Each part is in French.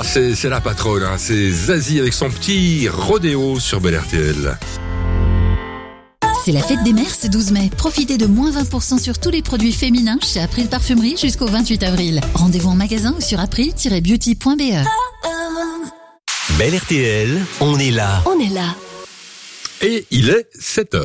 c'est la patronne, hein. C'est Zazie avec son petit rodéo sur Bel RTL. C'est la fête des mères ce 12 mai. Profitez de moins 20% sur tous les produits féminins chez April Parfumerie jusqu'au 28 avril. Rendez-vous en magasin ou sur april-beauty.be. Bel RTL, on est là. On est là. Et il est 7h.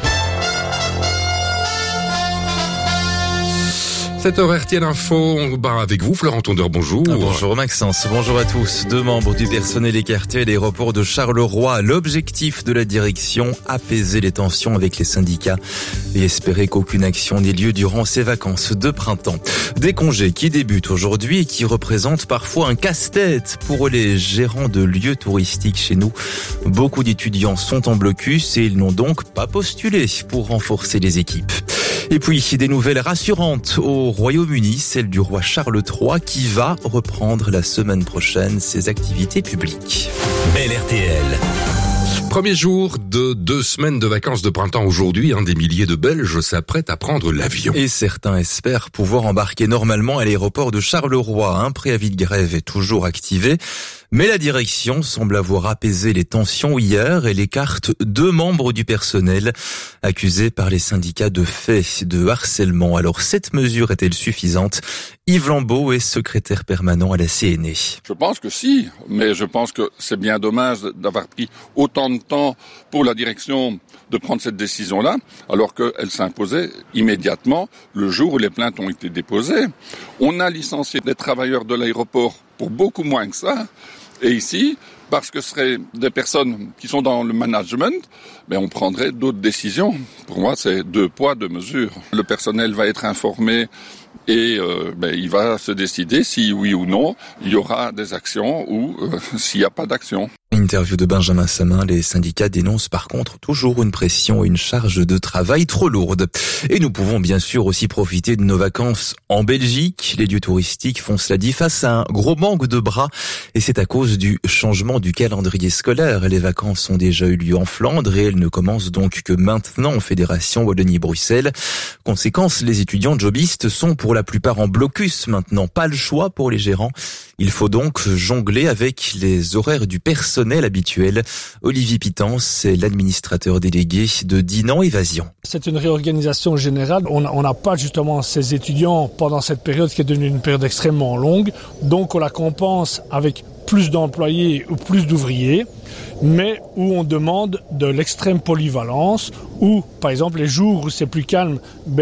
7h RTL Info, avec vous Florent Tondeur, bonjour. Bonjour Maxence, bonjour à tous. 2 membres du personnel écartés à l'aéroport de Charleroi. L'objectif de la direction, apaiser les tensions avec les syndicats et espérer qu'aucune action n'ait lieu durant ces vacances de printemps. Des congés qui débutent aujourd'hui et qui représentent parfois un casse-tête pour les gérants de lieux touristiques chez nous. Beaucoup d'étudiants sont en blocus et ils n'ont donc pas postulé pour renforcer les équipes. Et puis, des nouvelles rassurantes au Royaume-Uni, celle du roi Charles III qui va reprendre la semaine prochaine ses activités publiques. Bel RTL. Premier jour de 2 semaines de vacances de printemps aujourd'hui, des milliers de Belges s'apprêtent à prendre l'avion. Et certains espèrent pouvoir embarquer normalement à l'aéroport de Charleroi. Un préavis de grève est toujours activé. Mais la direction semble avoir apaisé les tensions hier. Elle écarte 2 membres du personnel accusés par les syndicats de faits de harcèlement. Alors cette mesure est-elle suffisante? Yves Lambeau est secrétaire permanent à la CNE. Je pense que si, mais je pense que c'est bien dommage d'avoir pris autant de temps pour la direction de prendre cette décision-là, alors qu'elle s'imposait immédiatement le jour où les plaintes ont été déposées. On a licencié des travailleurs de l'aéroport pour beaucoup moins que ça. Et ici, parce que ce seraient des personnes qui sont dans le management, on prendrait d'autres décisions. Pour moi, c'est 2 poids, 2 mesures. Le personnel va être informé et il va se décider si oui ou non il y aura des actions ou s'il n'y a pas d'action. Interview de Benjamin Samin, les syndicats dénoncent par contre toujours une pression et une charge de travail trop lourde. Et nous pouvons bien sûr aussi profiter de nos vacances en Belgique. Les lieux touristiques font cela dit face à un gros manque de bras et c'est à cause du changement du calendrier scolaire. Les vacances ont déjà eu lieu en Flandre et elles ne commencent donc que maintenant en Fédération Wallonie-Bruxelles. Conséquence, les étudiants jobistes sont pour la plupart en blocus maintenant. Pas le choix pour les gérants. Il faut donc jongler avec les horaires du personnel habituel. Olivier Pitance est l'administrateur délégué de Dinan Évasion. C'est une réorganisation générale. On n'a pas justement ces étudiants pendant cette période qui est devenue une période extrêmement longue. Donc on la compense avec plus d'employés ou plus d'ouvriers, mais où on demande de l'extrême polyvalence, où par exemple les jours où c'est plus calme,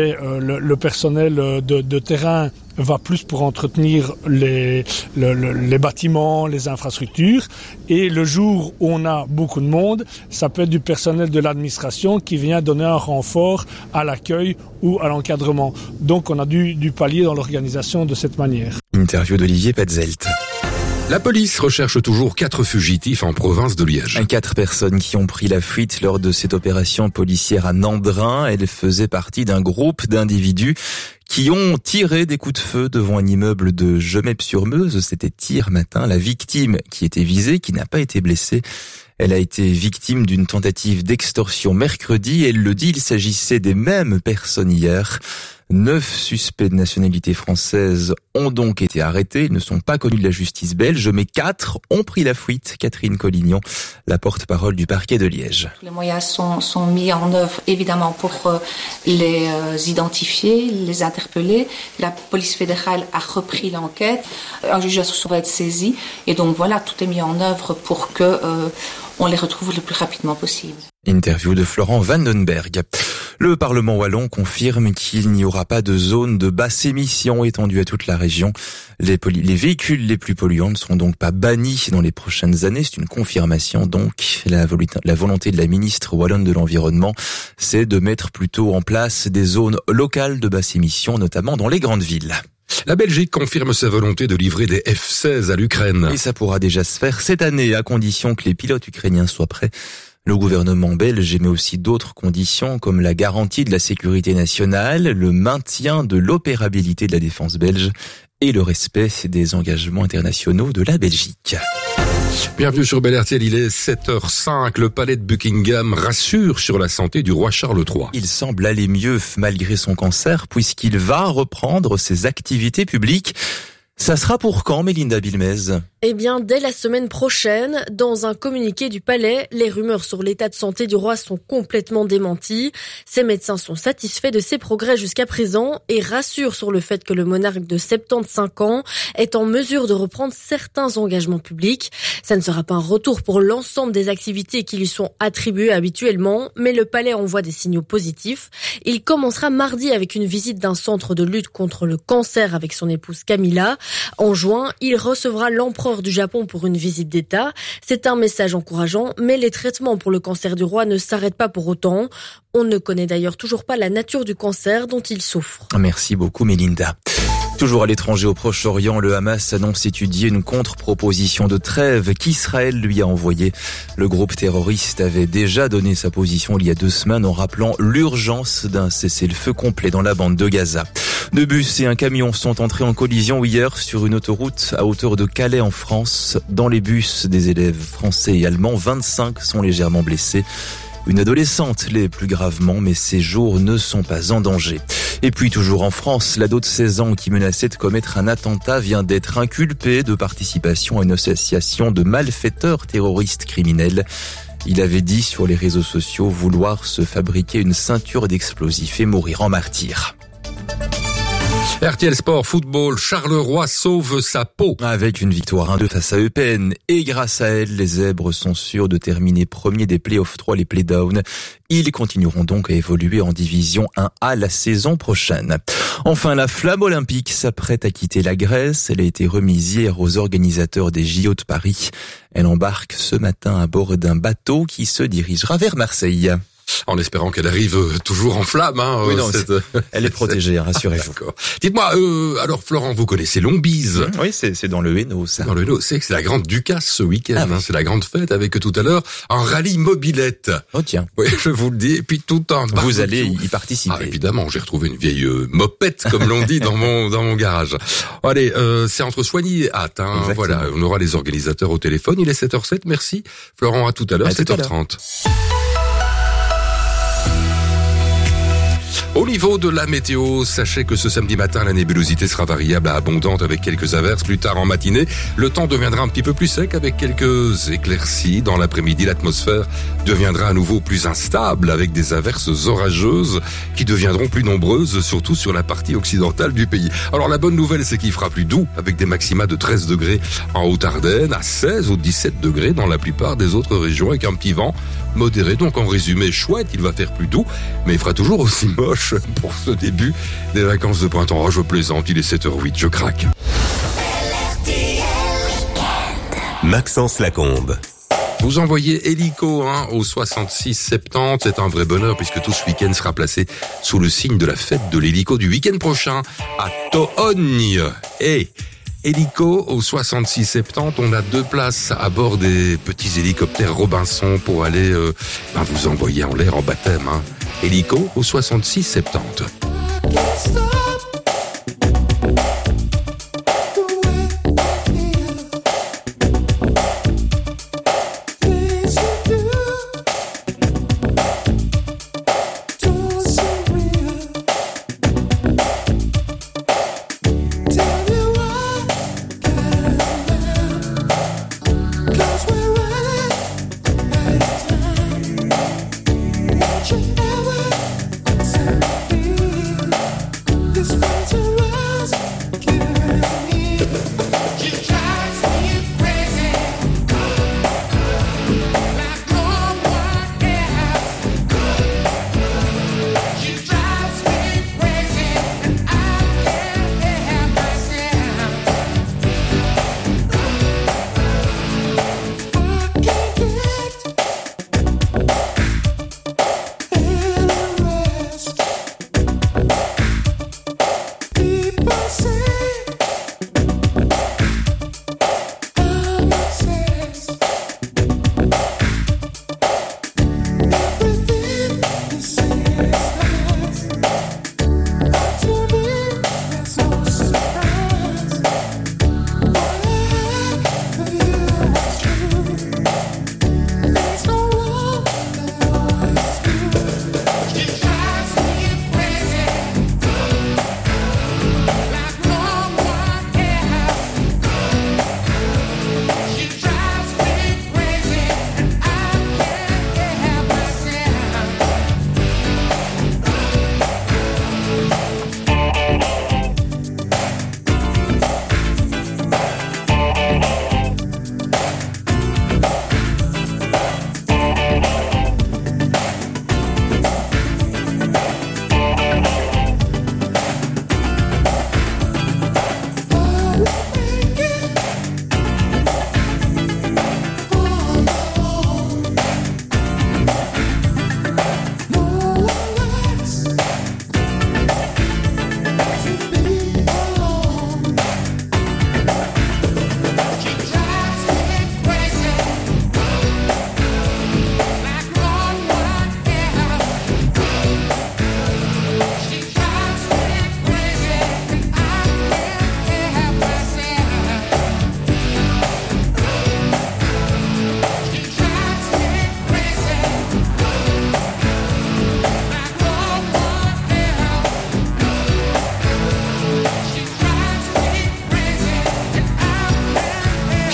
le personnel de terrain va plus pour entretenir les bâtiments, les infrastructures, et le jour où on a beaucoup de monde, ça peut être du personnel de l'administration qui vient donner un renfort à l'accueil ou à l'encadrement. Donc on a dû pallier dans l'organisation de cette manière. Interview d'Olivier Petzelt. La police recherche toujours 4 fugitifs en province de Liège. 4 personnes qui ont pris la fuite lors de cette opération policière à Nandrin. Elles faisaient partie d'un groupe d'individus qui ont tiré des coups de feu devant un immeuble de Gemep-sur-Meuse. C'était hier matin. La victime qui était visée, qui n'a pas été blessée, elle a été victime d'une tentative d'extorsion mercredi. Elle le dit, il s'agissait des mêmes personnes hier. 9 suspects de nationalité française ont donc été arrêtés. Ils ne sont pas connus de la justice belge, mais 4 ont pris la fuite. Catherine Collignon, la porte-parole du parquet de Liège. Les moyens sont mis en œuvre évidemment pour les identifier, les interpeller. La police fédérale a repris l'enquête. Un juge d'instruction va être saisi. Et donc voilà, tout est mis en œuvre pour que on les retrouve le plus rapidement possible. Interview de Florent Vandenberg. Le Parlement wallon confirme qu'il n'y aura pas de zone de basse émission étendue à toute la région. Les véhicules les plus polluants ne seront donc pas bannis dans les prochaines années. C'est une confirmation donc. La volonté de la ministre wallonne de l'Environnement, c'est de mettre plutôt en place des zones locales de basse émission, notamment dans les grandes villes. La Belgique confirme sa volonté de livrer des F-16 à l'Ukraine. Et ça pourra déjà se faire cette année, à condition que les pilotes ukrainiens soient prêts. Le gouvernement belge émet aussi d'autres conditions comme la garantie de la sécurité nationale, le maintien de l'opérabilité de la défense belge et le respect des engagements internationaux de la Belgique. Bienvenue sur Bel RTL, il est 7h05. Le palais de Buckingham rassure sur la santé du roi Charles III. Il semble aller mieux malgré son cancer puisqu'il va reprendre ses activités publiques. Ça sera pour quand, Mélinda Bilmez ? Eh bien, dès la semaine prochaine, dans un communiqué du palais, les rumeurs sur l'état de santé du roi sont complètement démenties. Ses médecins sont satisfaits de ses progrès jusqu'à présent et rassurent sur le fait que le monarque de 75 ans est en mesure de reprendre certains engagements publics. Ça ne sera pas un retour pour l'ensemble des activités qui lui sont attribuées habituellement, mais le palais envoie des signaux positifs. Il commencera mardi avec une visite d'un centre de lutte contre le cancer avec son épouse Camilla. En juin, il recevra l'empereur du Japon pour une visite d'État. C'est un message encourageant, mais les traitements pour le cancer du roi ne s'arrêtent pas pour autant. On ne connaît d'ailleurs toujours pas la nature du cancer dont il souffre. Merci beaucoup Mélinda. Toujours à l'étranger au Proche-Orient, le Hamas annonce étudier une contre-proposition de trêve qu'Israël lui a envoyée. Le groupe terroriste avait déjà donné sa position il y a 2 semaines en rappelant l'urgence d'un cessez-le-feu complet dans la bande de Gaza. 2 bus et un camion sont entrés en collision hier sur une autoroute à hauteur de Calais en France. Dans les bus des élèves français et allemands, 25 sont légèrement blessés. Une adolescente l'est plus gravement, mais ses jours ne sont pas en danger. Et puis toujours en France, l'ado de 16 ans qui menaçait de commettre un attentat vient d'être inculpé de participation à une association de malfaiteurs terroristes criminels. Il avait dit sur les réseaux sociaux vouloir se fabriquer une ceinture d'explosifs et mourir en martyr. RTL Sport Football, Charleroi sauve sa peau. Avec une victoire 1-2 face à Eupen et grâce à elle, les Zèbres sont sûrs de terminer premier des Playoff 3, les Playdowns. Ils continueront donc à évoluer en Division 1A la saison prochaine. Enfin, la flamme olympique s'apprête à quitter la Grèce. Elle a été remise hier aux organisateurs des JO de Paris. Elle embarque ce matin à bord d'un bateau qui se dirigera vers Marseille. En espérant qu'elle arrive toujours en flamme. Oui, non, elle est protégée, rassurez-vous. D'accord. Dites-moi, alors Florent, vous connaissez Lombise? Oui, c'est dans le Hainaut, ça. Dans le Hainaut, c'est la grande Ducasse ce week-end. Oui. C'est la grande fête avec tout à l'heure un rallye mobilette. Oh tiens. Oui, je vous le dis. Et puis tout en vous allez y participer. Évidemment, j'ai retrouvé une vieille mopette, comme l'on dit dans mon garage. Allez, c'est entre Soigny et Hâte. Voilà, on aura les organisateurs au téléphone. Il est 7h07. Merci Florent. À tout à l'heure, 7h30. Au niveau de la météo, sachez que ce samedi matin, la nébulosité sera variable à abondante avec quelques averses. Plus tard en matinée, le temps deviendra un petit peu plus sec avec quelques éclaircies. Dans l'après-midi, l'atmosphère deviendra à nouveau plus instable avec des averses orageuses qui deviendront plus nombreuses, surtout sur la partie occidentale du pays. Alors la bonne nouvelle, c'est qu'il fera plus doux avec des maxima de 13 degrés en Haute-Ardenne, à 16 ou 17 degrés dans la plupart des autres régions avec un petit vent modéré. Donc en résumé, chouette, il va faire plus doux, mais il fera toujours aussi moche pour ce début des vacances de printemps. Oh, je plaisante, il est 7h08, je craque. Maxence Lacombe. Vous envoyez hélico au 66-70, c'est un vrai bonheur puisque tout ce week-end sera placé sous le signe de la fête de l'hélico du week-end prochain à Tohogne. Et hélico au 66-70, on a 2 places à bord des petits hélicoptères Robinson pour aller vous envoyer en l'air en baptême. Hélico au 66-70.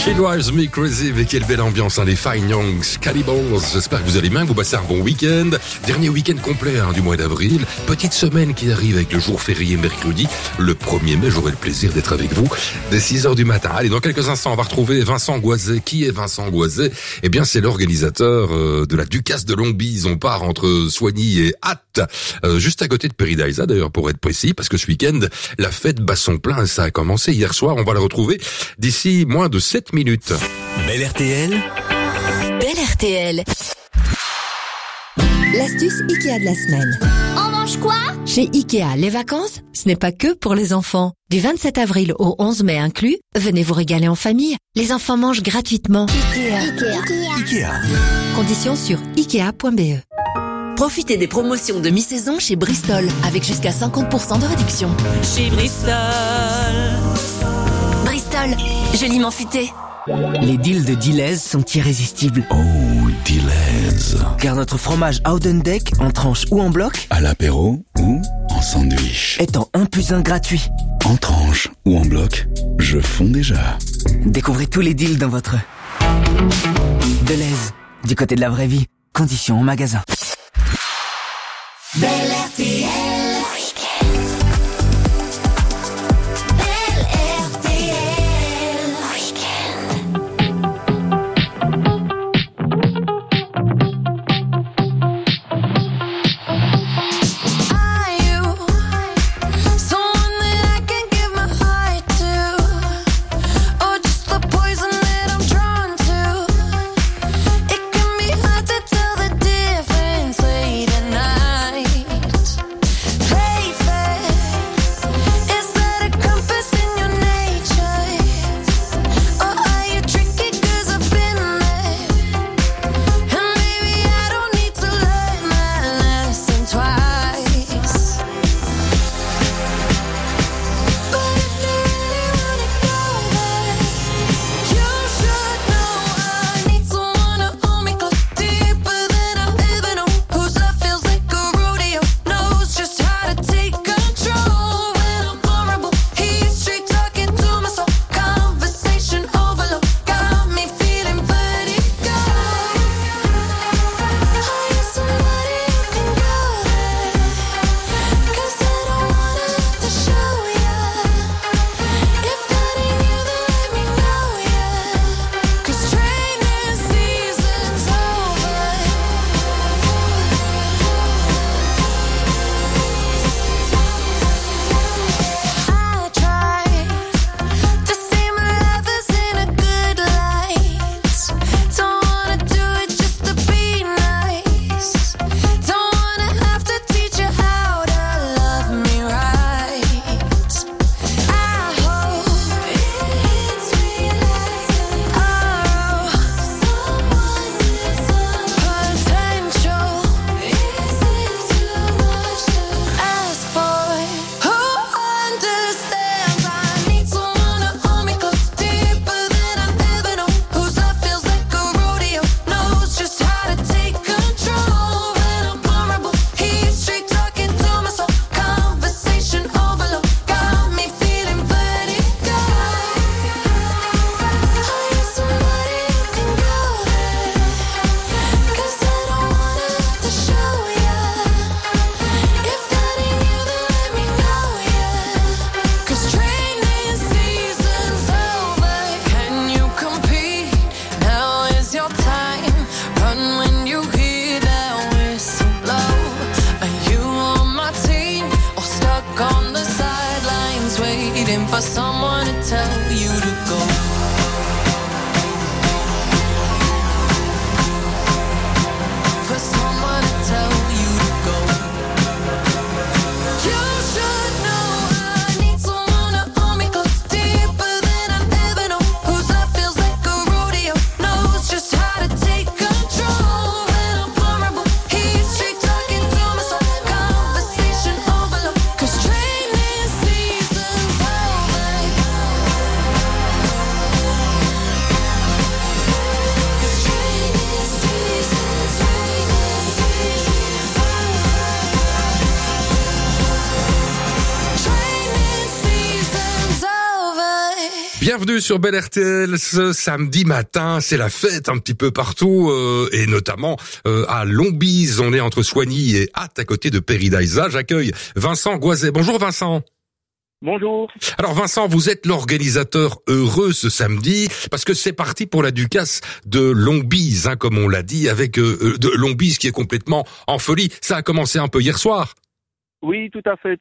She Drives Me Crazy, mais quelle belle ambiance, hein, les Fine Young Cannibals. J'espère que vous allez bien, que vous passez un bon week-end. Dernier week-end complet du mois d'avril. Petite semaine qui arrive avec le jour férié mercredi. Le 1er mai, j'aurai le plaisir d'être avec vous dès 6h du matin. Allez, dans quelques instants, on va retrouver Vincent Goiset. Qui est Vincent Goiset? Eh bien, c'est l'organisateur de la Ducasse de Longbise. On part entre Soigny et Ath, juste à côté de Peridaisa d'ailleurs, pour être précis, parce que ce week-end, la fête bat son plein. Ça a commencé hier soir. On va le retrouver d'ici moins de 7 minutes. Belle RTL. Belle RTL. L'astuce Ikea de la semaine. On mange quoi? Chez Ikea, les vacances, ce n'est pas que pour les enfants. Du 27 avril au 11 mai inclus, venez vous régaler en famille. Les enfants mangent gratuitement. Ikea. Conditions sur ikea.be. Profitez des promotions de mi-saison chez Bristol, avec jusqu'à 50% de réduction. Chez Bristol. Bristol, joliment futé. Les deals de Deleuze sont irrésistibles. Oh, Deleuze. Car notre fromage Oudendeck, en tranche ou en bloc, à l'apéro ou en sandwich, est en 1+1 gratuit. En tranche ou en bloc, je fonds déjà. Découvrez tous les deals dans votre Deleuze, du côté de la vraie vie. Conditions en magasin. Belle RTL. Night. Bienvenue sur Bel RTL ce samedi matin, c'est la fête un petit peu partout et notamment à Lombise, on est entre Soigny et Ath à côté de Paradisa. J'accueille Vincent Goiset. Bonjour Vincent. Bonjour. Alors Vincent, vous êtes l'organisateur heureux ce samedi parce que c'est parti pour la Ducasse de Lombise, comme on l'a dit, avec de Lombise qui est complètement en folie. Ça a commencé un peu hier soir. Oui, tout à fait.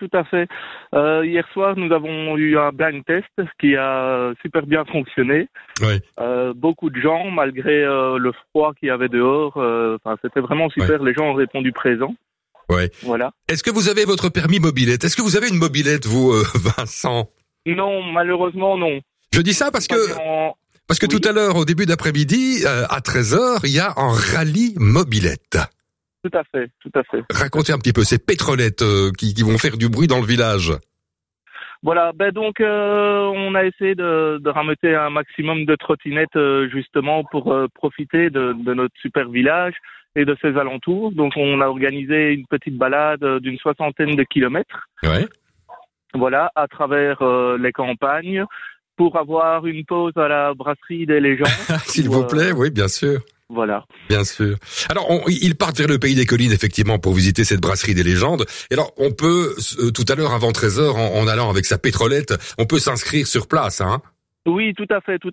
Hier soir, nous avons eu un blind test qui a super bien fonctionné. Oui. Beaucoup de gens, malgré le froid qu'il y avait dehors, c'était vraiment super. Ouais. Les gens ont répondu présents. Ouais. Voilà. Est-ce que vous avez votre permis mobilette? Est-ce que vous avez une mobilette, vous, Vincent? Non, malheureusement, non. Je dis ça parce que tout à l'heure, au début d'après-midi, à 13h, il y a un rallye mobilette. Tout à fait. Racontez un petit peu ces pétrolettes qui vont faire du bruit dans le village. Voilà, donc on a essayé de rameuter un maximum de trottinettes justement pour profiter de notre super village et de ses alentours. Donc on a organisé une petite balade d'une 60aine de kilomètres. Ouais. Voilà, à travers les campagnes pour avoir une pause à la brasserie des légendes. S'il vous plaît, oui, bien sûr. Voilà. Bien sûr. Alors, ils partent vers le pays des collines, effectivement, pour visiter cette brasserie des légendes. Et alors, on peut, tout à l'heure, avant 13h, en allant avec sa pétrolette, on peut s'inscrire sur place, hein? Oui, tout à fait.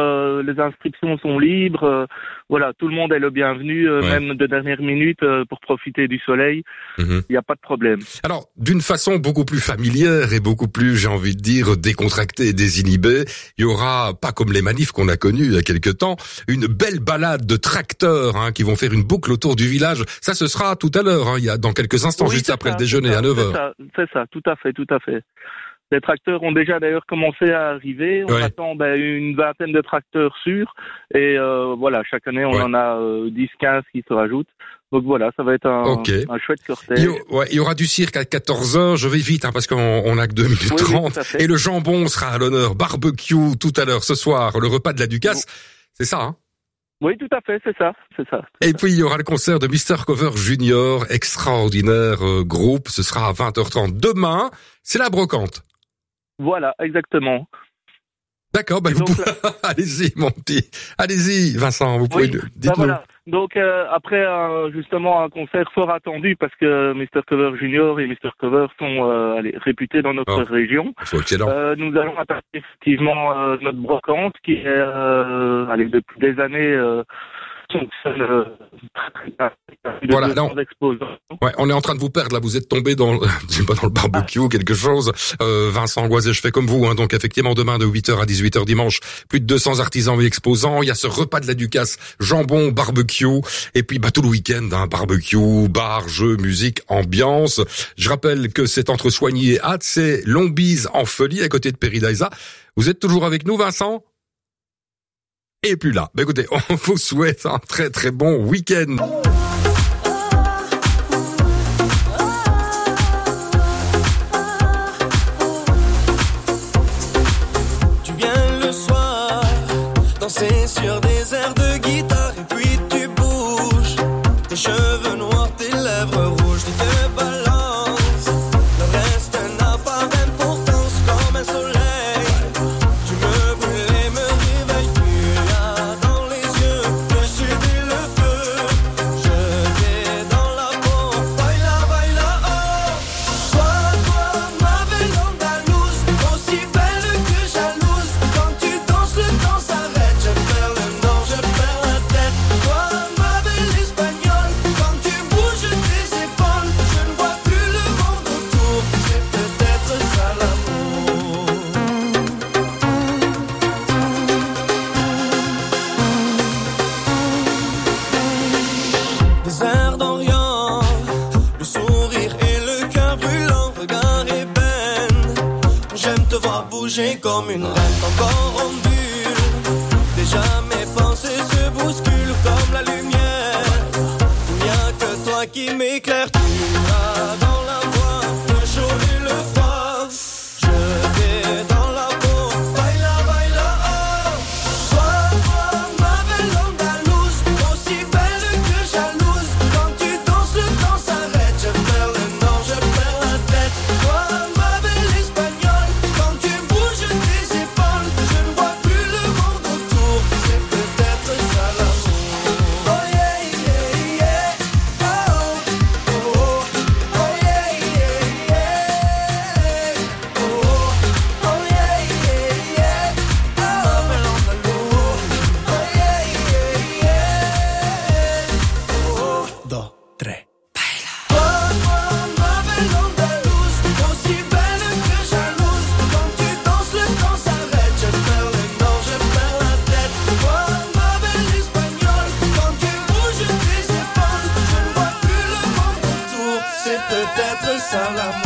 Les inscriptions sont libres. Voilà, tout le monde est le bienvenu, même de dernière minute, pour profiter du soleil. Il n'y a pas de problème. Alors, d'une façon beaucoup plus familière et beaucoup plus, j'ai envie de dire, décontractée et désinhibée, il y aura, pas comme les manifs qu'on a connus il y a quelque temps, une belle balade de tracteurs qui vont faire une boucle autour du village. Ça, ce sera tout à l'heure, il y a dans quelques instants, juste après le déjeuner, à 9h. C'est ça, tout à fait. Les tracteurs ont déjà d'ailleurs commencé à arriver. On attend une vingtaine de tracteurs sûrs. Et voilà, chaque année, on en a 10-15 qui se rajoutent. Donc voilà, ça va être un chouette cortège. Il y aura du cirque à 14h. Je vais vite parce qu'on a que 2 minutes 30. Et le jambon sera à l'honneur. Barbecue tout à l'heure, ce soir. Le repas de la Ducasse. C'est ça, hein? Oui, tout à fait, c'est ça. Et puis, il y aura le concert de Mr. Cover Junior. Extraordinaire groupe. Ce sera à 20h30. Demain, c'est la brocante. Voilà, exactement. D'accord, vous pouvez... allez-y, mon petit. Allez-y, Vincent, vous pouvez dites-nous. Voilà. Donc, après, justement, un concert fort attendu parce que Mr. Cover Junior et Mr. Cover sont réputés dans notre région. Nous allons attaquer effectivement notre brocante qui est, depuis des années... Voilà, non. Ouais, on est en train de vous perdre là. Vous êtes tombé dans le barbecue ou quelque chose. Vincent Goiset, je fais comme vous. Donc effectivement, demain de 8h à 18h dimanche, plus de 200 artisans et exposants. Il y a ce repas de la Ducasse, jambon, barbecue, et puis tout le week-end, barbecue, bar, jeux, musique, ambiance. Je rappelle que c'est entre Soigny et Ath, c'est Lombise en folie à côté de Paradisa. Vous êtes toujours avec nous, Vincent? Et puis là, écoutez, on vous souhaite un très très bon week-end. Tu viens le soir, danser sur des airs de guitare et puis tu bouges. Tes cheveux noirs, tes lèvres rouges, tu te balances. Le reste n'a pas d'importance comme un soleil. Comme une reine encore en bulle. Déjà mes pensées se bousculent comme la lumière. Il n'y a que toi qui m'éclaire. Tu as dans la voix le chaud et le froid. Je vais dans la peau. Baila, baila, oh. Toi, ma belle andalouse, aussi belle que jalouse. Quand tu danses, le temps s'arrête. Je perds le nord, je perds la tête. Toi, ma belle espagnole, quand tu bouges tes épaules, je ne vois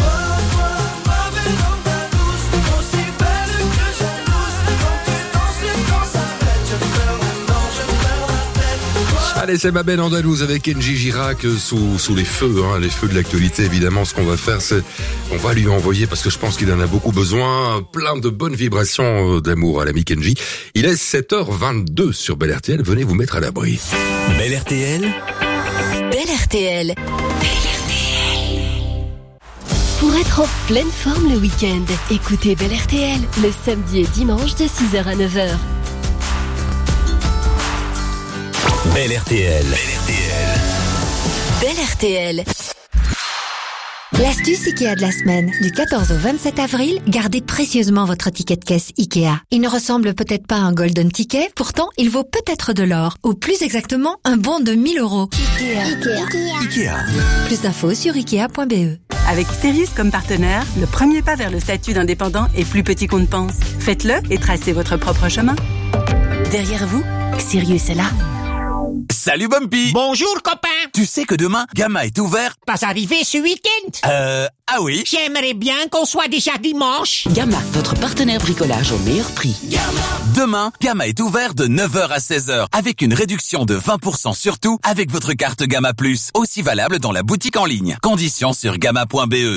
Allez, c'est ma belle andalouse avec Kenji Girac sous les feux de l'actualité. Évidemment, ce qu'on va faire, c'est on va lui envoyer, parce que je pense qu'il en a beaucoup besoin, plein de bonnes vibrations d'amour à l'ami Kenji. Il est 7h22 sur Bel RTL. Venez vous mettre à l'abri. Bel RTL. Bel RTL. Pour être en pleine forme le week-end, écoutez Bel RTL le samedi et dimanche de 6h à 9h. Bel RTL. Bel RTL. L'astuce Ikea de la semaine, du 14 au 27 avril, gardez précieusement votre ticket de caisse Ikea. Il ne ressemble peut-être pas à un golden ticket, pourtant il vaut peut-être de l'or, ou plus exactement un bon de 1 000 €. Ikea. Plus d'infos sur ikea.be. Avec Sirius comme partenaire, le premier pas vers le statut d'indépendant est plus petit qu'on ne pense. Faites-le et tracez votre propre chemin. Derrière vous, Sirius est là. Salut Bumpy. Bonjour copain. Tu sais que demain, Gamma est ouvert. Pas arrivé ce week-end? Ah oui. J'aimerais bien qu'on soit déjà dimanche. Gamma, votre partenaire bricolage au meilleur prix. Gamma. Demain, Gamma est ouvert de 9h à 16h avec une réduction de 20% sur tout avec votre carte Gamma Plus. Aussi valable dans la boutique en ligne. Conditions sur gamma.be.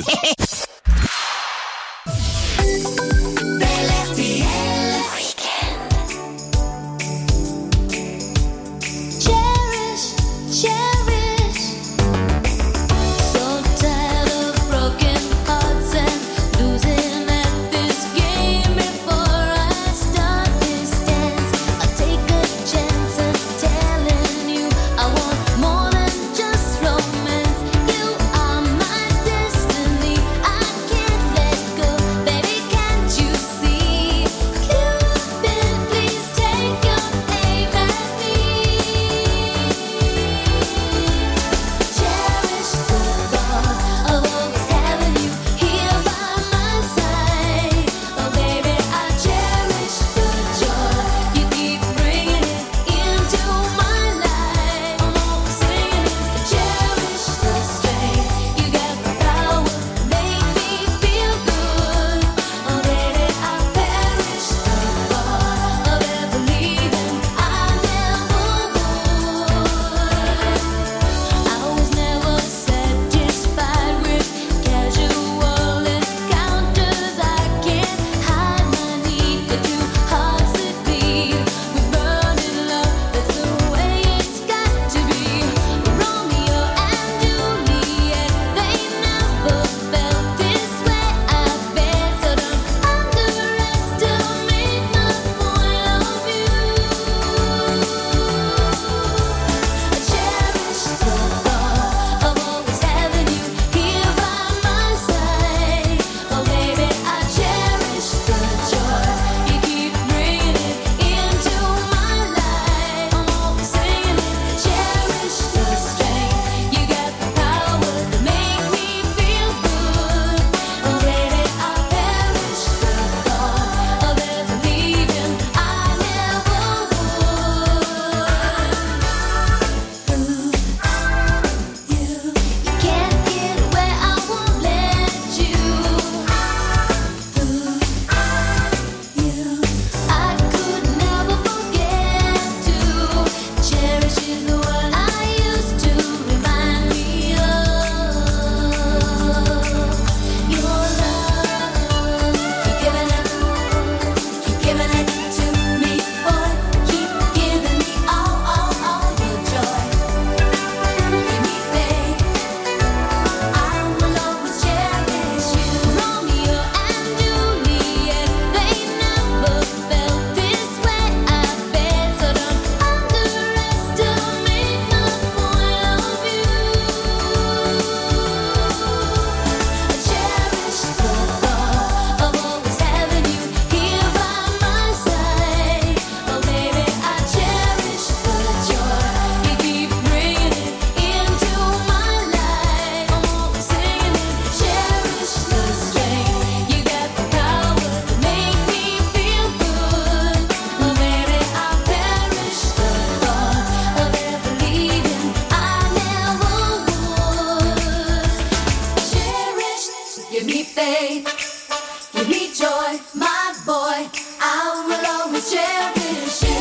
Give me faith, give me joy, my boy. I will always cherish you.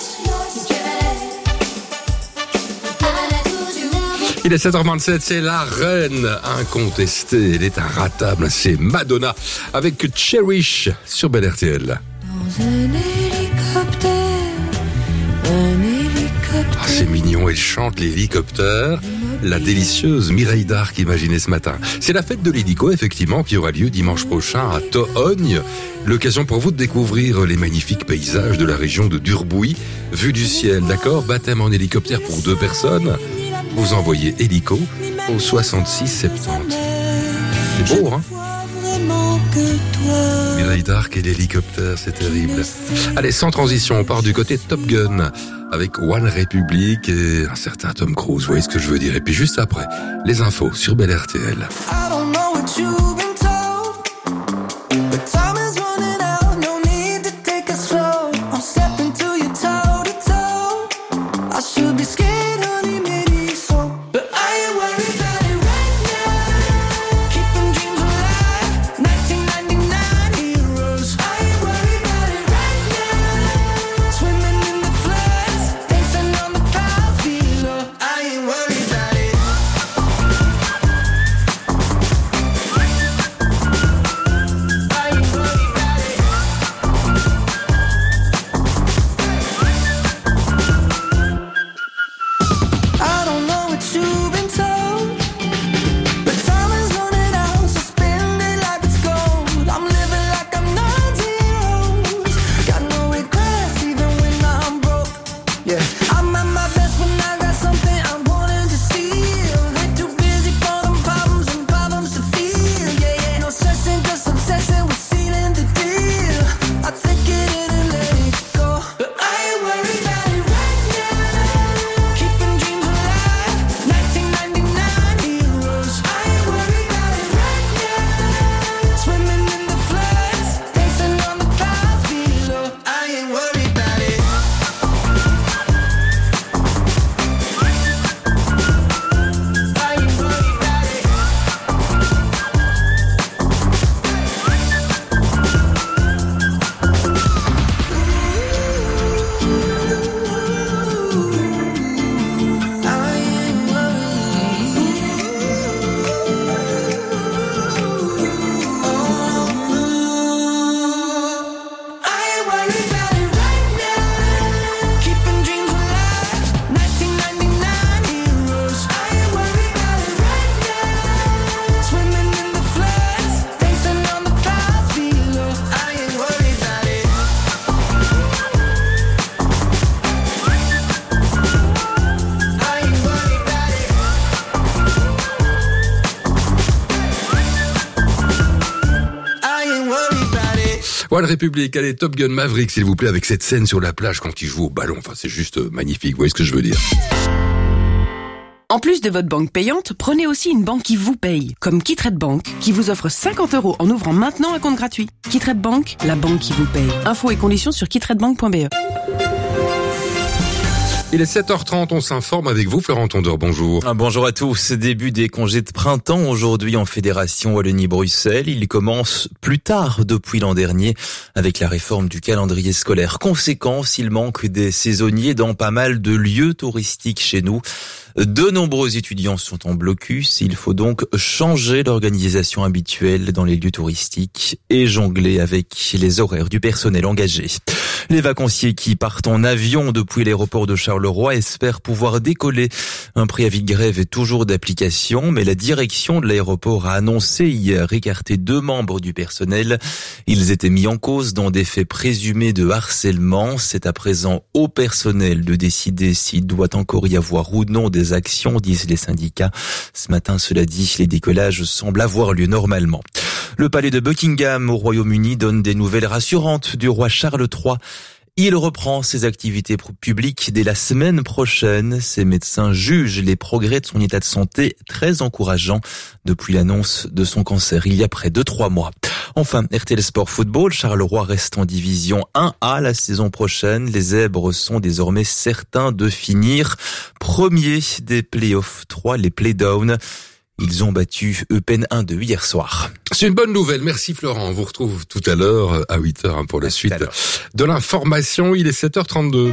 Il est 7h27, c'est la reine incontestée, elle est inratable, c'est Madonna avec Cherish sur Bel RTL. Dans un hélicoptère, Ah, c'est mignon, elle chante l'hélicoptère. La délicieuse Mireille Darc imaginée ce matin. C'est la fête de l'hélico, effectivement, qui aura lieu dimanche prochain à Tohogne. L'occasion pour vous de découvrir les magnifiques paysages de la région de Durbouy. Vue du ciel, d'accord? Baptême en hélicoptère pour 2 personnes. Vous envoyez hélico au 6670. C'est beau, hein? Mireille Darc et l'hélicoptère, c'est terrible. Allez, sans transition, on part du côté de Top Gun avec One Republic et un certain Tom Cruise. Vous voyez ce que je veux dire? Et puis juste après, les infos sur Bel RTL. One Republic, allez, Top Gun Maverick, s'il vous plaît, avec cette scène sur la plage quand il joue au ballon. Enfin, c'est juste magnifique, vous voyez ce que je veux dire? En plus de votre banque payante, prenez aussi une banque qui vous paye, comme KeyTrade Bank, qui vous offre 50 € en ouvrant maintenant un compte gratuit. KeyTrade Bank, la banque qui vous paye. Infos et conditions sur keytradebank.be. Il est 7h30, on s'informe avec vous, Florent Tondeur, bonjour. Bonjour à tous. Début des congés de printemps aujourd'hui en Fédération Wallonie-Bruxelles. Il commence plus tard depuis l'an dernier avec la réforme du calendrier scolaire. Conséquence, il manque des saisonniers dans pas mal de lieux touristiques chez nous. De nombreux étudiants sont en blocus. Il faut donc changer l'organisation habituelle dans les lieux touristiques et jongler avec les horaires du personnel engagé. Les vacanciers qui partent en avion depuis l'aéroport de Charleroi espèrent pouvoir décoller. Un préavis de grève est toujours d'application, mais la direction de l'aéroport a annoncé hier écarter 2 membres du personnel. Ils étaient mis en cause dans des faits présumés de harcèlement. C'est à présent au personnel de décider s'il doit encore y avoir ou non des actions, disent les syndicats. Ce matin, cela dit, les décollages semblent avoir lieu normalement. Le palais de Buckingham au Royaume-Uni donne des nouvelles rassurantes du roi Charles III. Il reprend ses activités publiques dès la semaine prochaine. Ses médecins jugent les progrès de son état de santé très encourageants depuis l'annonce de son cancer il y a près de 3 mois. Enfin, RTL Sport Football, Charleroi reste en division 1A la saison prochaine. Les Zèbres sont désormais certains de finir premiers des playoffs 3, les playdowns. Ils ont battu Eupen 1-2 hier soir. C'est une bonne nouvelle. Merci Florent. On vous retrouve tout à l'heure à 8h pour la suite de l'information. Il est 7h32.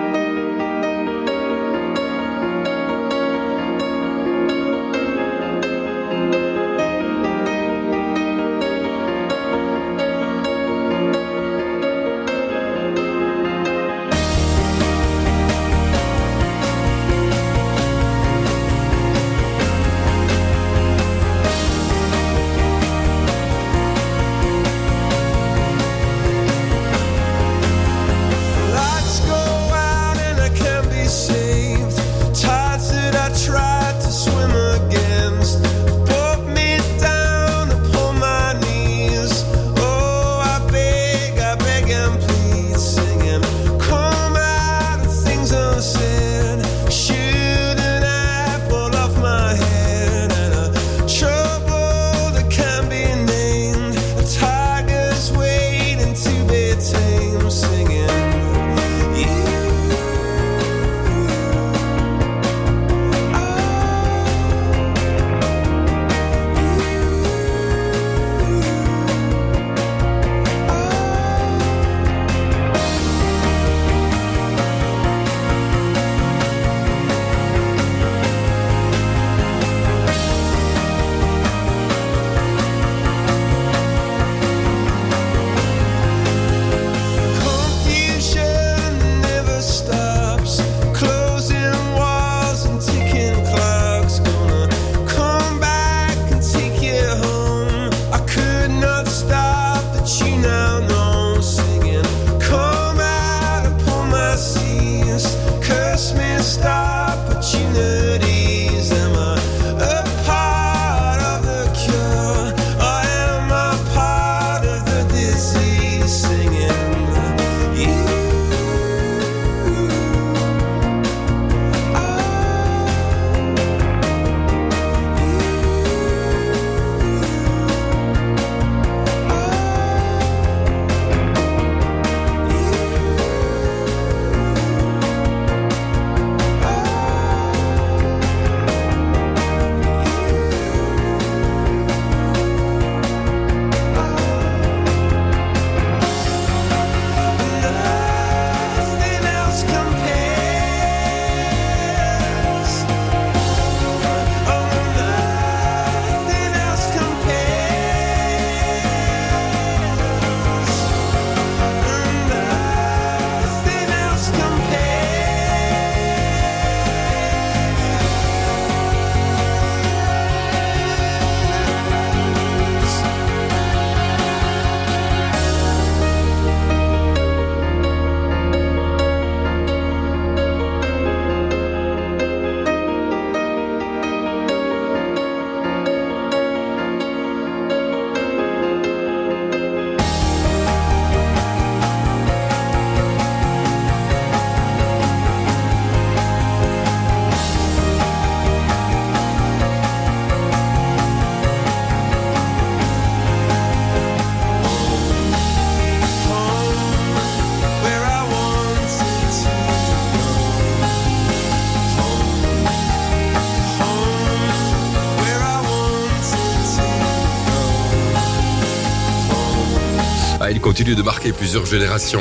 Il continue de marquer plusieurs générations,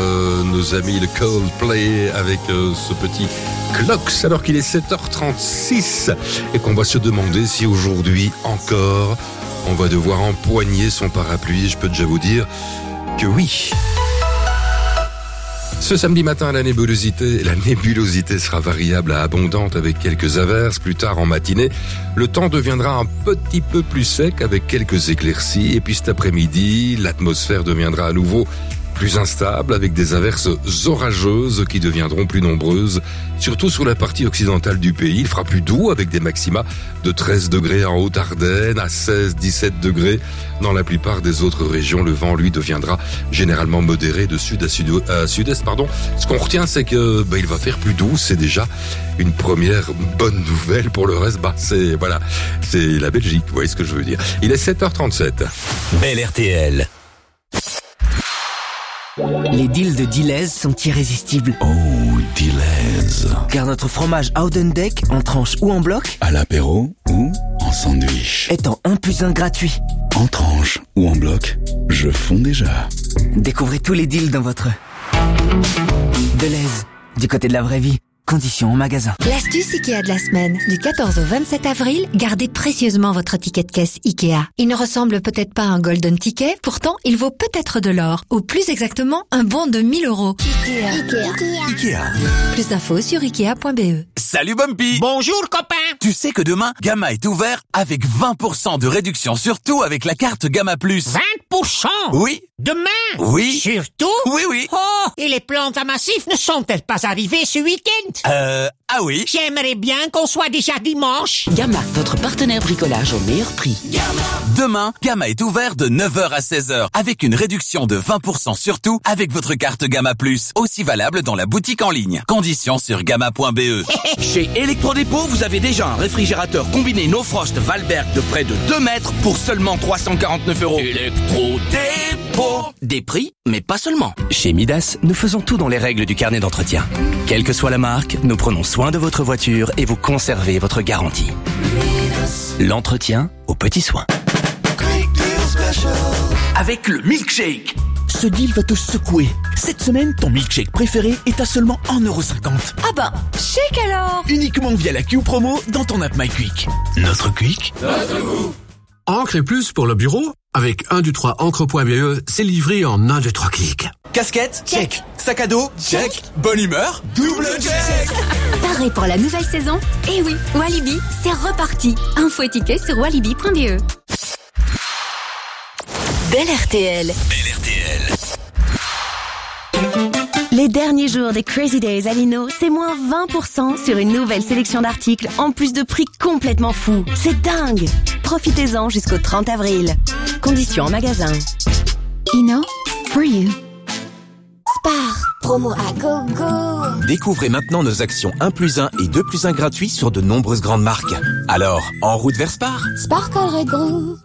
nos amis le Coldplay avec ce petit Clocks, alors qu'il est 7h36 et qu'on va se demander si aujourd'hui encore on va devoir empoigner son parapluie. Je peux déjà vous dire que oui. Ce samedi matin, la nébulosité sera variable à abondante avec quelques averses. Plus tard en matinée, le temps deviendra un petit peu plus sec avec quelques éclaircies. Et puis cet après-midi, l'atmosphère deviendra à nouveau plus instable avec des averses orageuses qui deviendront plus nombreuses, surtout sur la partie occidentale du pays. Il fera plus doux avec des maxima de 13 degrés en Haute-Ardenne, à 16-17 degrés dans la plupart des autres régions. Le vent, lui, deviendra généralement modéré de sud à sud-est. Ce qu'on retient, c'est que il va faire plus doux. C'est déjà une première bonne nouvelle. Pour le reste, c'est la Belgique. Vous voyez ce que je veux dire. Il est 7h37. Belle RTL. Les deals de Deleuze sont irrésistibles. Oh, Deleuze. Car notre fromage Oudendeck, en tranche ou en bloc, à l'apéro ou en en sandwich. Étant 1+1 gratuit. En tranche ou en bloc, je fonds déjà. Découvrez tous les deals dans votre Deleuze, du côté de la vraie vie. Conditions en magasin. L'astuce Ikea de la semaine. Du 14 au 27 avril, gardez précieusement votre ticket de caisse Ikea. Il ne ressemble peut-être pas à un golden ticket, pourtant il vaut peut-être de l'or. Ou plus exactement, un bon de 1 000 €. Ikea. Plus d'infos sur ikea.be. Salut Bumpy. Bonjour copain. Tu sais que demain, Gamma est ouvert avec 20% de réduction sur tout avec la carte Gamma Plus. 20%? Oui. Demain? Oui. Surtout? Oui. Oh, et les plantes à massif ne sont-elles pas arrivées ce week-end? Ah oui. J'aimerais bien qu'on soit déjà dimanche. Gamma, votre partenaire bricolage au meilleur prix. Demain, Gamma est ouvert de 9h à 16h avec une réduction de 20% sur tout avec votre carte Gamma Plus. Aussi valable dans la boutique en ligne. Conditions sur gamma.be. Chez Electrodépôt, vous avez déjà un réfrigérateur combiné No Frost Valberg de près de 2 mètres pour seulement 349 €. Electrodépôt. Des prix, mais pas seulement. Chez Midas, nous faisons tout dans les règles du carnet d'entretien. Quelle que soit la marque, nous prenons soin de votre voiture et vous conservez votre garantie. L'entretien aux petits soins. Avec le milkshake. Ce deal va te secouer. Cette semaine, ton milkshake préféré est à seulement 1,50 €. Ah ben, chic alors. Uniquement via la Q Promo dans ton app MyQuick. Notre Quick. Encre et plus pour le bureau. Avec 1, 2, 3 encre.be, c'est livré en 1, 2, 3 clics. Casquette? Check. Sac à dos? Check. Bonne humeur? Double check. Paré pour la nouvelle saison? Eh oui, Walibi, c'est reparti. Info et tickets sur walibi.be. Belle RTL. Les derniers jours des Crazy Days à Lino, c'est moins 20% sur une nouvelle sélection d'articles en plus de prix complètement fous. C'est dingue! Profitez-en jusqu'au 30 avril. Conditions en magasin. Ino, for you. Spar, promo à gogo. Découvrez maintenant nos actions 1+1 et 2+1 gratuits sur de nombreuses grandes marques. Alors, en route vers Spar. Sparkle Red Group.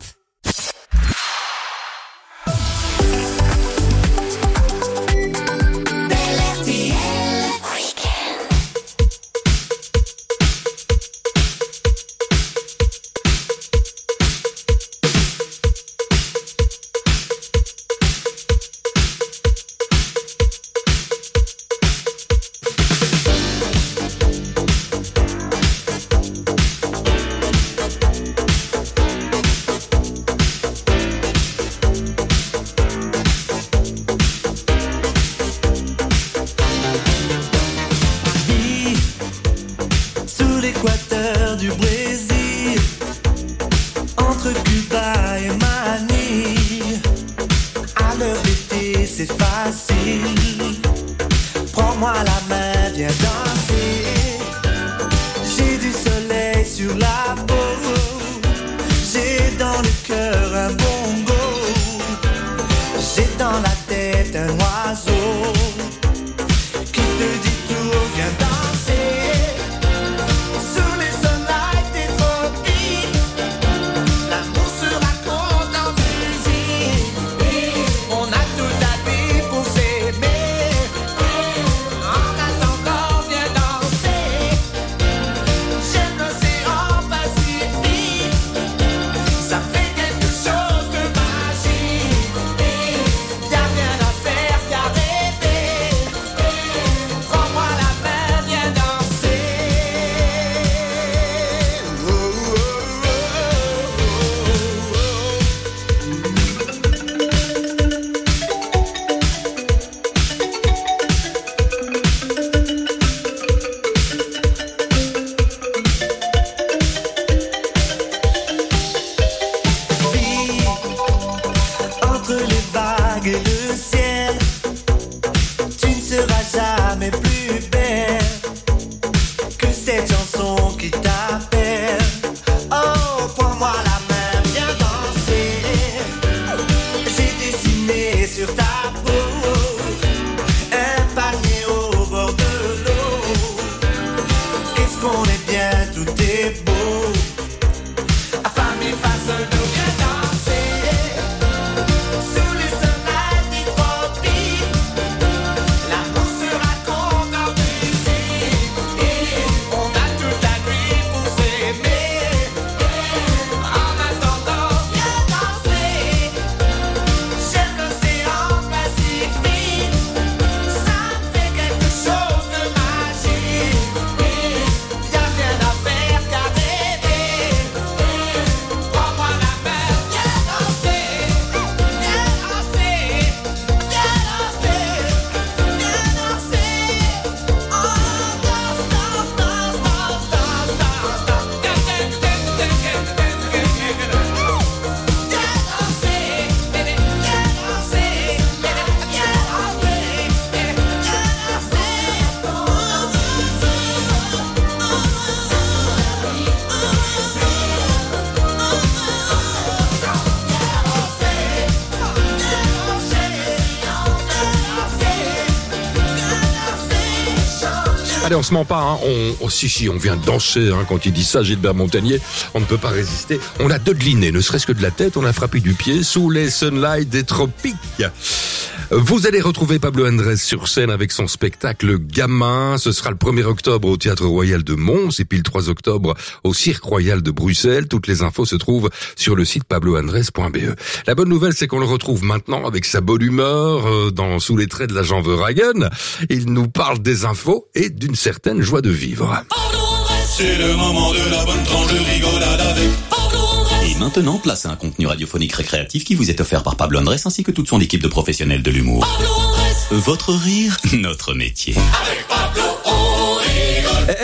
Allez, on se ment pas, hein. On vient de danser, hein. Quand il dit ça, Gilbert Montagnier, on ne peut pas résister. On a dodeliné, ne serait-ce que de la tête, on a frappé du pied sous les sunlights des tropiques. Vous allez retrouver Pablo Andrés sur scène avec son spectacle Gamin. Ce sera le 1er octobre au Théâtre Royal de Mons et puis le 3 octobre au Cirque Royal de Bruxelles. Toutes les infos se trouvent sur le site pabloandres.be. La bonne nouvelle, c'est qu'on le retrouve maintenant avec sa bonne humeur, sous les traits de l'agent Verhagen. Il nous parle des infos et d'une certaine joie de vivre. C'est le moment de la bonne tranche de rigolade avec Et maintenant, place à un contenu radiophonique récréatif qui vous est offert par Pablo Andrés ainsi que toute son équipe de professionnels de l'humour. Votre rire, notre métier. Avec Pablo, on rigole.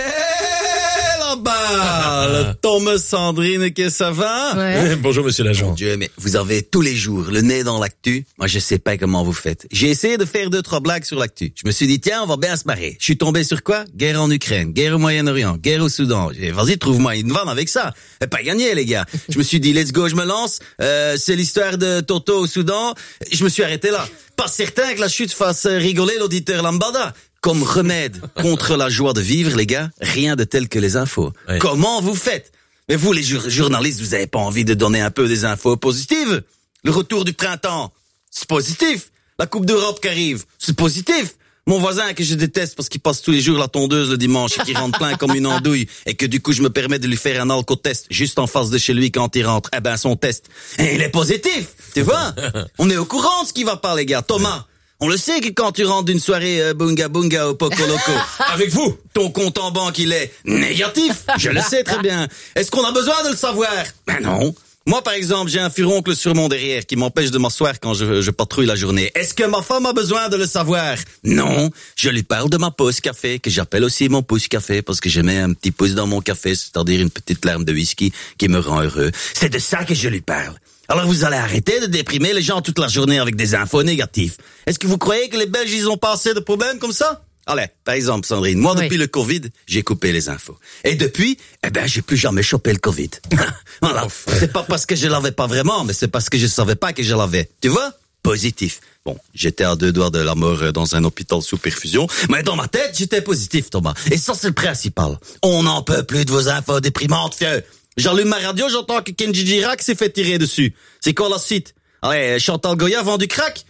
Le Thomas Sandrine, que ça va? Ouais. Bonjour, monsieur l'agent. Mon Dieu, mais vous avez tous les jours le nez dans l'actu. Moi, je sais pas comment vous faites. J'ai essayé de faire 2-3 blagues sur l'actu. Je me suis dit, tiens, on va bien se marrer. Je suis tombé sur quoi? Guerre en Ukraine, guerre au Moyen-Orient, guerre au Soudan. Vas-y, trouve-moi une vanne avec ça. Pas gagné, les gars. Je me suis dit, let's go, je me lance. C'est l'histoire de Toto au Soudan. Je me suis arrêté là. Pas certain que la chute fasse rigoler l'auditeur lambada. Comme remède contre la joie de vivre, les gars, rien de tel que les infos. Ouais. Comment vous faites? Mais vous, les journalistes, vous avez pas envie de donner un peu des infos positives? Le retour du printemps, c'est positif. La Coupe d'Europe qui arrive, c'est positif. Mon voisin que je déteste parce qu'il passe tous les jours la tondeuse le dimanche et qui rentre plein comme une andouille et que du coup je me permets de lui faire un alcotest juste en face de chez lui quand il rentre. Eh ben son test, il est positif, tu vois? On est au courant de ce qui va pas, les gars. Thomas, on le sait que quand tu rentres d'une soirée bunga bunga au Poco Loco, avec vous, ton compte en banque il est négatif. Je le sais très bien. Est-ce qu'on a besoin de le savoir? Ben non. Moi, par exemple, j'ai un furoncle sur mon derrière qui m'empêche de m'asseoir quand je patrouille la journée. Est-ce que ma femme a besoin de le savoir? Non. Je lui parle de ma pause café, que j'appelle aussi mon pouce café, parce que je mets un petit pouce dans mon café, c'est-à-dire une petite larme de whisky qui me rend heureux. C'est de ça que je lui parle. Alors vous allez arrêter de déprimer les gens toute la journée avec des infos négatives. Est-ce que vous croyez que les Belges, ils ont pas assez de problèmes comme ça? Allez, par exemple, Sandrine, moi, depuis le Covid, j'ai coupé les infos. Et depuis, j'ai plus jamais chopé le Covid. Voilà. C'est pas parce que je l'avais pas vraiment, mais c'est parce que je savais pas que je l'avais. Tu vois? Positif. Bon, j'étais à 2 doigts de la mort dans un hôpital sous perfusion, mais dans ma tête, j'étais positif, Thomas. Et ça, c'est le principal. On n'en peut plus de vos infos déprimantes, vieux. J'allume ma radio, j'entends que Kenji Girac s'est fait tirer dessus. C'est quoi la suite? Allez, Chantal Goya vend du crack.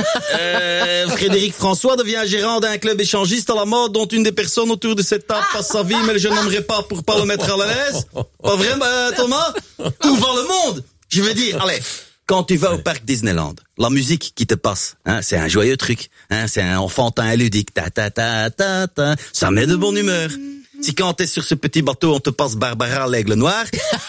Frédéric François devient gérant d'un club échangiste à la mode dont une des personnes autour de cette table passe sa vie, mais je nommerai pas pour pas le mettre à l'aise. Pas vrai, Thomas? Où va le monde? Je veux dire, allez, quand tu vas au parc Disneyland, la musique qui te passe, hein, c'est un joyeux truc, hein, c'est un enfantin ludique, ta ta ta ta ta, ça met de bonne humeur. Si quand t'es sur ce petit bateau, on te passe Barbara l'aigle noir,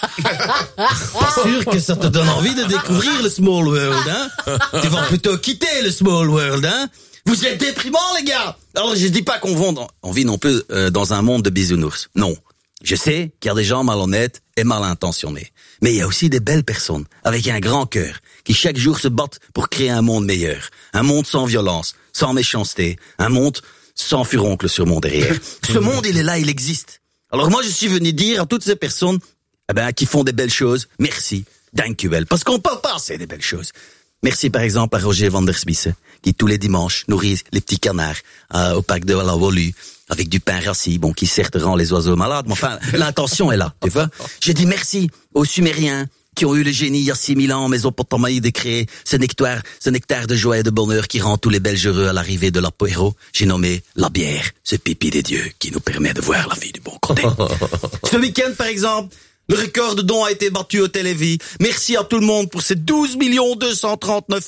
c'est sûr que ça te donne envie de découvrir le small world, hein. Tu vas plutôt quitter le small world, hein. Vous êtes déprimants, les gars. Alors, je dis pas qu'on vit non plus dans un monde de bisounours. Non. Je sais qu'il y a des gens malhonnêtes et mal intentionnés. Mais il y a aussi des belles personnes, avec un grand cœur, qui chaque jour se battent pour créer un monde meilleur. Un monde sans violence, sans méchanceté, un monde sans furoncle sur mon derrière. Ce monde, il est là, il existe. Alors moi, je suis venu dire à toutes ces personnes, qui font des belles choses, merci, dankjewel, parce qu'on parle pas assez des belles choses. Merci par exemple à Roger van der Smisse, qui tous les dimanches nourrit les petits canards au parc de la Wolu, avec du pain rassis, bon, qui certes rend les oiseaux malades, mais enfin, l'intention est là, tu vois. J'ai dit merci aux Sumériens, qui ont eu le génie il y a 6000 ans en Mésopotamie de créer ce nectar de joie et de bonheur qui rend tous les Belges heureux à l'arrivée de l'apéro. J'ai nommé la bière, ce pipi des dieux qui nous permet de voir la vie du bon côté. Ce week-end, par exemple, le record de dons a été battu au Télévis. Merci à tout le monde pour ces 12 239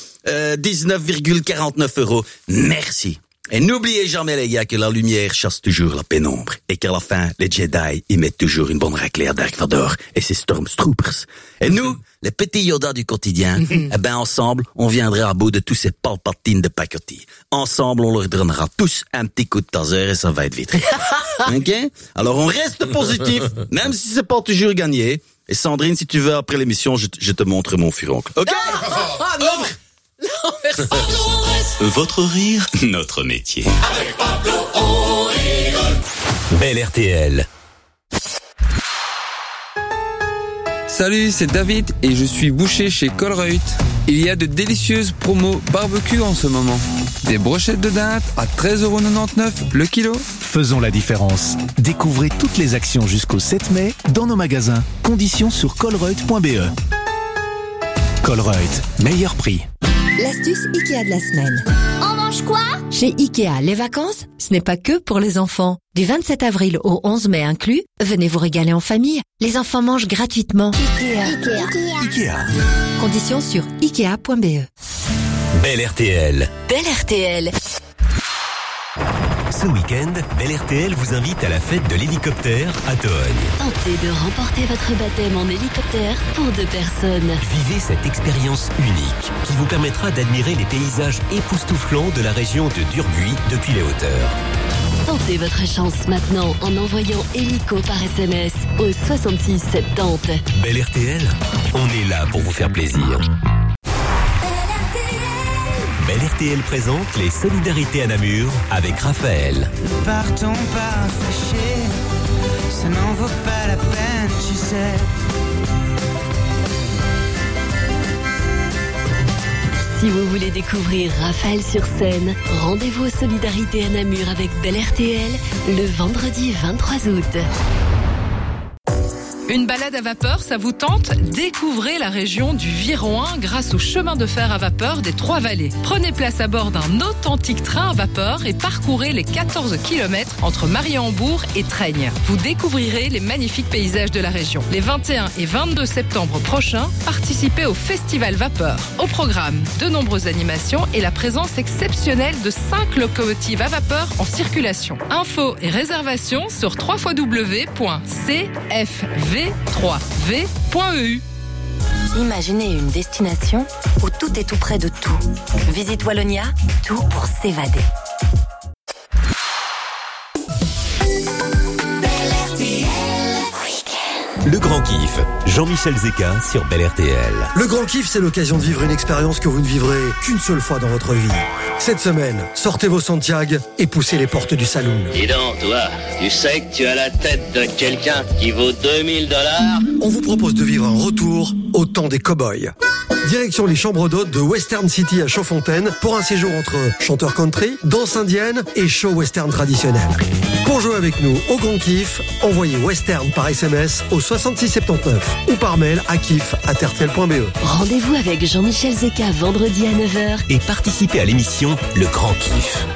19,49 €. Merci. Et n'oubliez jamais, les gars, que la lumière chasse toujours la pénombre. Et qu'à la fin, les Jedi, ils mettent toujours une bonne raclée à Dark Vador et ses Stormtroopers. Et nous, les petits Yoda du quotidien, ensemble, on viendra à bout de tous ces palpatines de pacotille. Ensemble, on leur donnera tous un petit coup de taser et ça va être vite. Ok? Alors, on reste positif, même si c'est pas toujours gagné. Et Sandrine, si tu veux, après l'émission, je te montre mon furoncle. Ok? Non, merci. Votre rire, notre métier. Avec Pablo, on rigole. Belle RTL. Salut, c'est David et je suis boucher chez Colruyt. Il y a de délicieuses promos barbecue en ce moment. Des brochettes de dinde à 13,99€ le kilo. Faisons la différence. Découvrez toutes les actions jusqu'au 7 mai dans nos magasins. Conditions sur colruyt.be. Colruyt, meilleur prix. L'astuce Ikea de la semaine. On mange quoi? Chez Ikea, les vacances, ce n'est pas que pour les enfants. Du 27 avril au 11 mai inclus, venez vous régaler en famille. Les enfants mangent gratuitement. Ikea. Conditions sur ikea.be. Belle RTL. Belle RTL. Ce week-end, Belle RTL vous invite à la fête de l'hélicoptère à Togne. Tentez de remporter votre baptême en hélicoptère pour 2 personnes. Vivez cette expérience unique qui vous permettra d'admirer les paysages époustouflants de la région de Durbuy depuis les hauteurs. Tentez votre chance maintenant en envoyant hélico par SMS au 66 70. Belle RTL, on est là pour vous faire plaisir. Belle RTL présente les Solidarités à Namur avec Raphaël. Ne partons pas fâchés, ça n'en vaut pas la peine, tu sais. Si vous voulez découvrir Raphaël sur scène, rendez-vous aux Solidarités à Namur avec Belle RTL le vendredi 23 août. Une balade à vapeur, ça vous tente? Découvrez la région du Viroin grâce au chemin de fer à vapeur des Trois-Vallées. Prenez place à bord d'un authentique train à vapeur et parcourez les 14 km entre Mariembourg et Traigne. Vous découvrirez les magnifiques paysages de la région. Les 21 et 22 septembre prochains, participez au Festival Vapeur. Au programme, de nombreuses animations et la présence exceptionnelle de 5 locomotives à vapeur en circulation. Infos et réservations sur www.cfv3v.eu. Imaginez une destination où tout est tout près de tout. Visite Wallonia, tout pour s'évader. Le Grand Kiff, Jean-Michel Zeka sur Belle RTL. Le Grand Kiff, c'est l'occasion de vivre une expérience que vous ne vivrez qu'une seule fois dans votre vie. Cette semaine, sortez vos Santiago et poussez les portes du saloon. Dis donc, toi, tu sais que tu as la tête de quelqu'un qui vaut $2000? On vous propose de vivre un retour au temps des cow-boys. Direction les chambres d'hôtes de Western City à Chaudfontaine pour un séjour entre chanteur country, danse indienne et show western traditionnel. Pour jouer avec nous au Grand Kiff, envoyez western par SMS au 6679 ou par mail à kiff@rtl.be. Rendez-vous avec Jean-Michel Zeka vendredi à 9h et participez à l'émission Le Grand Kiff.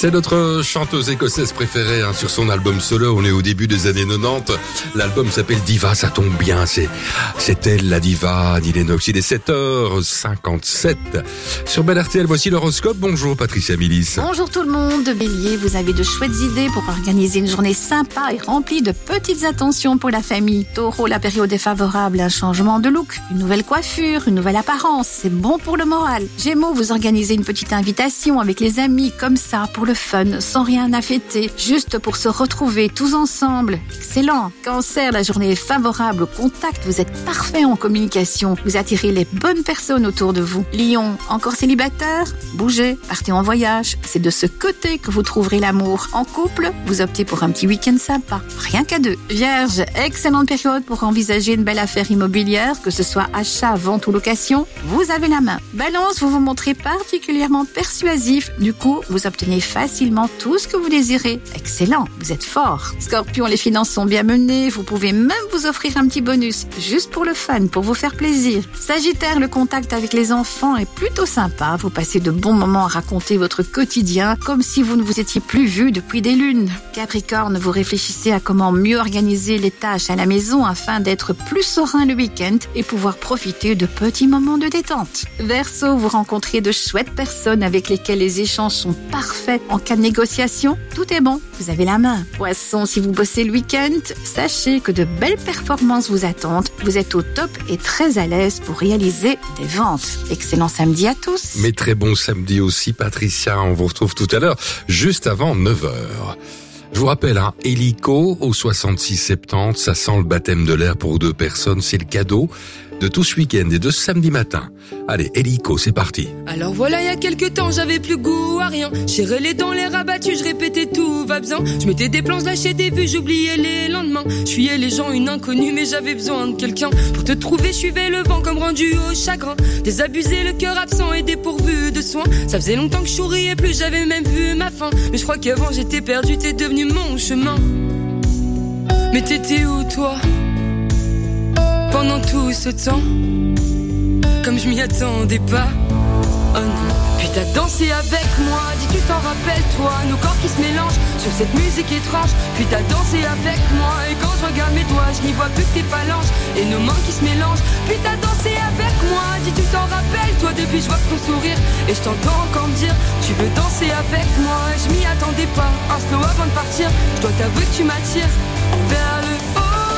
C'est notre chanteuse écossaise préférée sur son album solo. On est au début des années 90. L'album s'appelle Diva, ça tombe bien. C'est elle la diva, Annie Lennox. Il est 7h57. Sur Bel RTL, voici l'horoscope. Bonjour Patricia Milis. Bonjour tout le monde. Bélier, vous avez de chouettes idées pour organiser une journée sympa et remplie de petites attentions pour la famille. Taureau, la période est favorable. Un changement de look, une nouvelle coiffure, une nouvelle apparence. C'est bon pour le moral. Gémeaux, vous organisez une petite invitation avec les amis comme ça pour le fun, sans rien à fêter, juste pour se retrouver tous ensemble. Excellent. Cancer, la journée est favorable au contact. Vous êtes parfait en communication. Vous attirez les bonnes personnes autour de vous. Lion, encore célibataire? Bougez, partez en voyage. C'est de ce côté que vous trouverez l'amour. En couple, vous optez pour un petit week-end sympa. Rien qu'à deux. Vierge, excellente période pour envisager une belle affaire immobilière, que ce soit achat, vente ou location. Vous avez la main. Balance, vous vous montrez particulièrement persuasif. Du coup, vous obtenez facilement tout ce que vous désirez. Excellent, vous êtes fort. Scorpion, les finances sont bien menées. Vous pouvez même vous offrir un petit bonus, juste pour le fun, pour vous faire plaisir. Sagittaire, le contact avec les enfants est plutôt sympa. Vous passez de bons moments à raconter votre quotidien, comme si vous ne vous étiez plus vu depuis des lunes. Capricorne, vous réfléchissez à comment mieux organiser les tâches à la maison afin d'être plus serein le week-end et pouvoir profiter de petits moments de détente. Verseau, vous rencontrez de chouettes personnes avec lesquelles les échanges sont parfaits en cas de négociation. Tout est bon, vous avez la main. Poisson, si vous bossez le week-end, sachez que de belles performances vous attendent. Vous êtes au top et très à l'aise pour réaliser des ventes. Excellent samedi à tous. Mais très bon samedi aussi Patricia, on vous retrouve tout à l'heure, juste avant 9h. Je vous rappelle, hélico au 66-70, ça sent le baptême de l'air pour 2 personnes, c'est le cadeau de tout ce week-end et de ce samedi matin. Allez, hélico, c'est parti. Alors voilà, il y a quelques temps, j'avais plus goût à rien. J'ai relais dans les rabattus, je répétais tout va bien. Je mettais des plans, je lâchais des vues, j'oubliais les lendemains. Je fuyais les gens, une inconnue, mais j'avais besoin de quelqu'un. Pour te trouver, je suivais le vent comme rendu au chagrin. Désabusé, le cœur absent et dépourvu de soins. Ça faisait longtemps que je souriais plus, j'avais même vu ma fin. Mais je crois qu'avant j'étais perdu, t'es devenu mon chemin. Mais t'étais où toi? Pendant tout ce temps, comme je m'y attendais pas. Oh non. Puis t'as dansé avec moi, dis tu t'en rappelles toi, nos corps qui se mélangent sur cette musique étrange. Puis t'as dansé avec moi, et quand je regarde mes doigts, je n'y vois plus que tes phalanges et nos mains qui se mélangent. Puis t'as dansé avec moi, dis tu t'en rappelles toi, depuis je vois ton sourire et je t'entends encore me dire tu veux danser avec moi. Je m'y attendais pas, un slow avant de partir. Je dois t'avouer que tu m'attires vers le haut.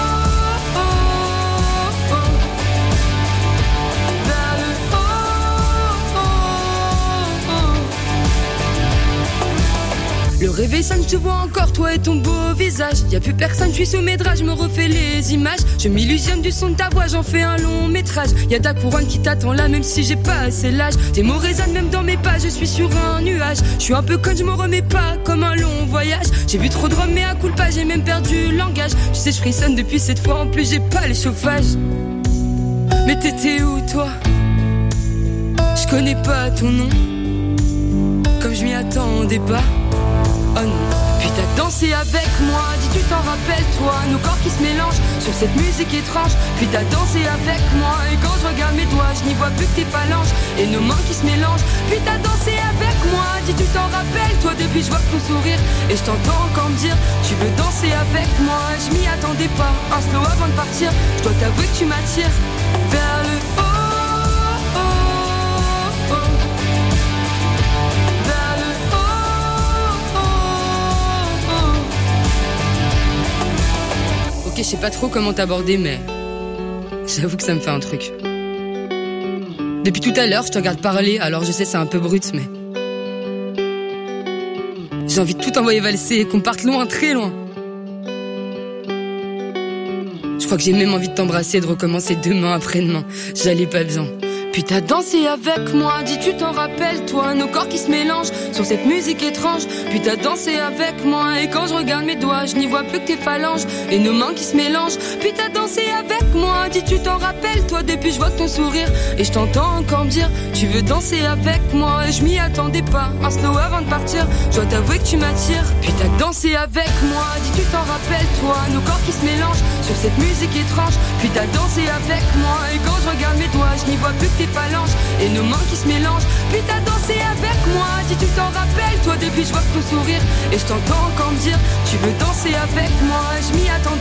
Le réveil sonne, je te vois encore, toi et ton beau visage. Y'a plus personne, je suis sous mes draps, je me refais les images. Je m'illusionne du son de ta voix, j'en fais un long métrage. Y'a ta couronne qui t'attend là, même si j'ai pas assez l'âge. Tes mots résonnent même dans mes pas, je suis sur un nuage. Je suis un peu conne, je me remets pas, comme un long voyage. J'ai bu trop de rhum, mais à coup de pas, j'ai même perdu le langage. Tu sais, je frissonne depuis cette fois, en plus j'ai pas les chauffages. Mais t'étais où toi? Je connais pas ton nom, comme je m'y attendais pas. Oh non. Puis t'as dansé avec moi, dis tu t'en rappelles toi, nos corps qui se mélangent sur cette musique étrange. Puis t'as dansé avec moi, et quand je regarde mes doigts, je n'y vois plus que tes phalanges et nos mains qui se mélangent. Puis t'as dansé avec moi, dis tu t'en rappelles toi, depuis je vois ton sourire et je t'entends encore me dire tu veux danser avec moi. Je m'y attendais pas, un slow avant de partir. Je dois t'avouer que tu m'attires vers le haut. Ok, je sais pas trop comment t'aborder, mais j'avoue que ça me fait un truc. Depuis tout à l'heure, je te regarde parler, alors je sais c'est un peu brut, mais j'ai envie de tout envoyer valser et qu'on parte loin, très loin. Je crois que j'ai même envie de t'embrasser et de recommencer demain après-demain. J'allais pas bien. Puis t'as dansé avec moi, dis tu t'en rappelles toi, nos corps qui se mélangent sur cette musique étrange. Puis t'as dansé avec moi, et quand je regarde mes doigts, je n'y vois plus que tes phalanges et nos mains qui se mélangent. Puis t'as dansé avec moi, dis tu t'en rappelles toi, depuis je vois ton sourire et je t'entends encore me dire tu veux danser avec moi. Et je m'y attendais pas, un slow avant de partir. Je dois t'avouer que tu m'attires. Puis t'as dansé avec moi, dis tu t'en rappelles toi, nos corps qui se mélangent sur cette musique étrange. Puis t'as dansé avec moi, et quand je regarde mes doigts, je n'y vois plus que tes des phalanges et nos mains qui se mélangent. Puis t'as dansé avec moi, dis tu t'en rappelles. Toi depuis je vois ton sourire et je t'entends encore me dire tu veux danser avec moi. Je m'y attendais